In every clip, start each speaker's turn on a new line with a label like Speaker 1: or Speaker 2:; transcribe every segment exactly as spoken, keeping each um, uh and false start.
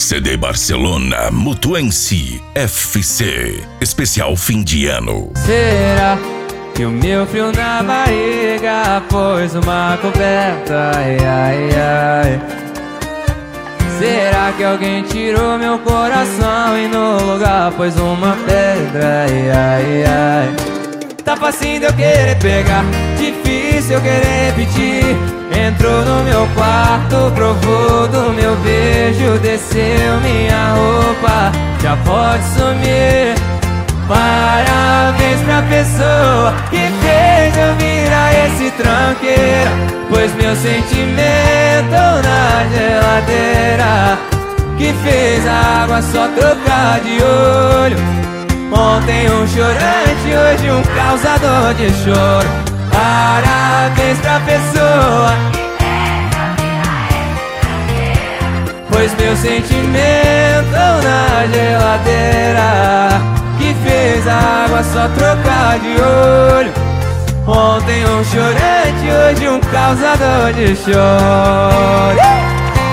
Speaker 1: C D Barcelona Mutuense F C. Especial fim de ano.
Speaker 2: Será que o meu frio na barriga pôs uma coberta? Ai, ai, ai. Será que alguém tirou meu coração e no lugar pôs uma pedra? Ai, ai, ai. Tá facinho de eu querer pegar, difícil eu querer repetir. Entrou no meu quarto, provou do meu beijo, desceu minha roupa, já pode sumir. Parabéns pra pessoa que fez eu virar esse tranqueira, pois meu sentimento na geladeira, que fez a água só trocar de olho. Ontem um chorante, hoje um causador de choro. Parabéns pra pessoa que fez eu virar esse tranqueira, pois meu sentimento na geladeira, que fez a água só trocar de olho. Ontem um chorante, hoje um causador de choro.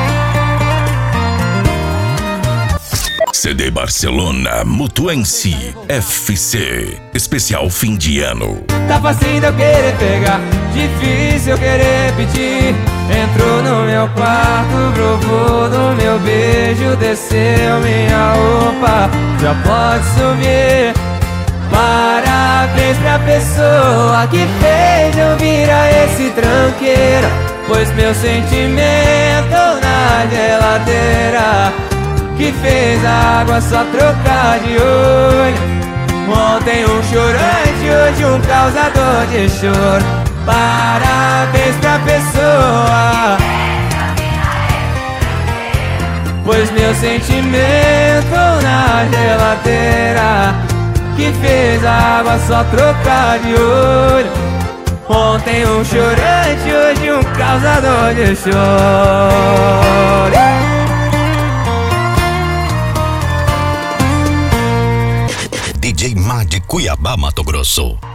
Speaker 1: C D Barcelona Mutuense F C. Especial fim de ano.
Speaker 2: Tá facinho de eu querer pegar, difícil eu querer repetir. Entrou no meu quarto, provou do meu beijo, desceu minha roupa, já pode sumir. Parabéns pra pessoa que fez eu virar esse tranqueira, pois meu sentimento na geladeira, que fez a água só trocar de olho. Ontem um chorante, hoje um causador de choro. Parabéns pra pessoa, pois meu sentimento na geladeira, que fez a água só trocar de olho. Ontem um chorante, hoje um causador de choro.
Speaker 1: D J Má de Cuiabá, Mato Grosso.